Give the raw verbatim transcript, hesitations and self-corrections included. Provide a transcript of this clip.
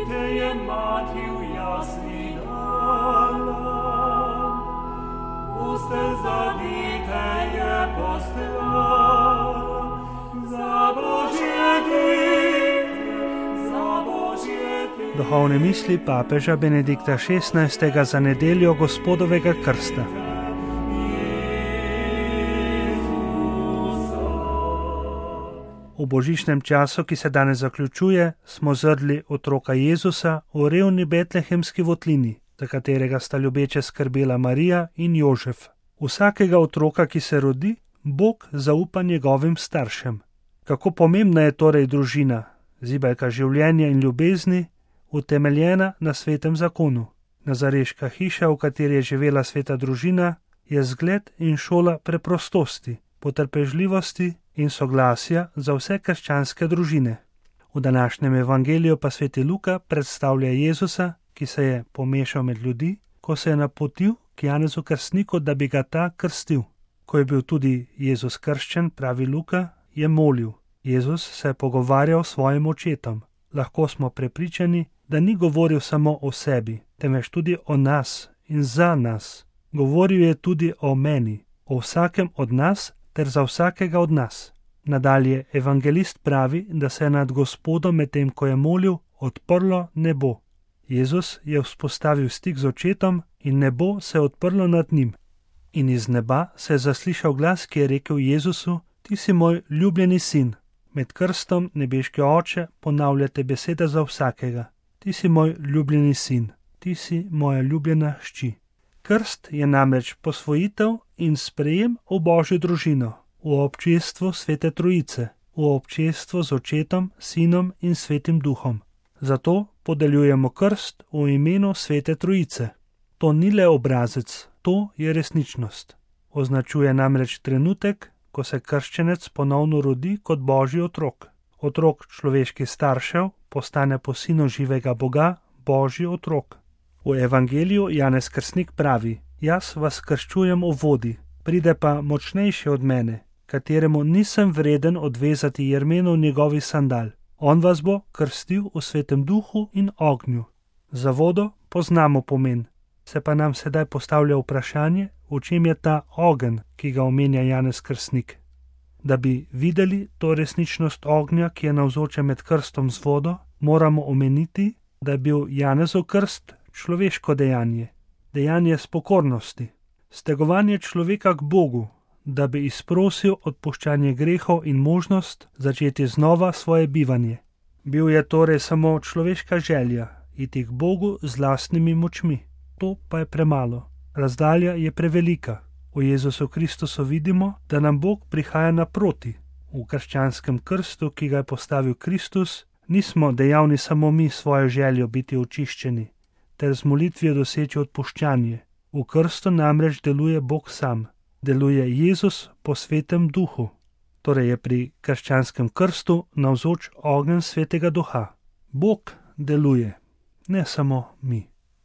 te je mati v jasni dala, postelj za dite je poslala, za Božje dite, za Božje dite. Duhovne misli papeža Benedikta šestnajstega za nedeljo Gospodovega krsta. V božičnem času, ki se danes zaključuje, smo zrli otroka Jezusa v revni betlehemski votlini, za katerega sta ljubeče skrbela Marija in Jožef. Vsakega otroka, ki se rodi, Bog zaupa njegovim staršem. Kako pomembna je torej družina, zibelka življenja in ljubezni, utemeljena na svetem zakonu. Nazareška hiša, v kateri je živela sveta družina, je zgled in šola preprostosti, potrpežljivosti in soglasja za vse krščanske družine. V današnjem evangeliju pa sveti Luka predstavlja Jezusa, ki se je pomešal med ljudi, ko se je napotil k Janezu Krstniku, da bi ga ta krstil. Ko je bil tudi Jezus krščen, pravi Luka, je molil. Jezus se je pogovarjal s svojim očetom. Lahko smo prepričani, da ni govoril samo o sebi, temveč tudi o nas in za nas. Govoril je tudi o meni, o vsakem od nas ter za vsakega od nas. Nadalje evangelist pravi, da se je nad Gospodom medtem, ko je molil, odprlo nebo. Jezus je vzpostavil stik z očetom in nebo se je odprlo nad njim. In iz neba se je zaslišal glas, ki je rekel Jezusu: Ti si moj ljubljeni sin. Med krstom nebeški oče ponavljate besede za vsakega. Ti si moj ljubljeni sin, ti si moja ljubljena hči. Krst je namreč posvojitev in sprejem v Božjo družino, v občestvu Svete Trojice, v občestvu z Očetom, Sinom in Svetim Duhom. Zato podeljujemo krst v imenu Svete Trojice. To ni le obrazec, to je resničnost. Označuje namreč trenutek, ko se krščenec ponovno rodi kot Božji otrok. Otrok človeških staršev postane po sinu živega Boga Božji otrok. V evangeliju Janez Krstnik pravi: Jaz vas krščujem v vodi, pride pa močnejši od mene, kateremu nisem vreden odvezati jermenov njegovih sandal. On vas bo krstil v Svetem Duhu in ognju. Za vodo poznamo pomen, se pa nam sedaj postavlja vprašanje, v čem je ta ogenj, ki ga omenja Janez Krstnik. Da bi videli to resničnost ognja, ki je navzoča med krstom z vodo, moramo omeniti, da je bil Janezov krst človeško dejanje, dejanje spokornosti, stegovanje človeka k Bogu, da bi izprosil odpuščanje grehov in možnost začeti znova svoje bivanje. Bil je torej samo človeška želja, iti k Bogu z lastnimi močmi. To pa je premalo. Razdalja je prevelika. V Jezusu Kristusu vidimo, da nam Bog prihaja naproti. V krščanskem krstu, ki ga je postavil Kristus, nismo dejavni samo mi svojo željo biti očiščeni, ter z molitvijo doseči odpuščanje. V krstu namreč deluje Bog sam. Deluje Jezus po Svetem Duhu. Torej je pri krščanskem krstu navzoč ogenj Svetega Duha. Bog deluje, ne samo mi.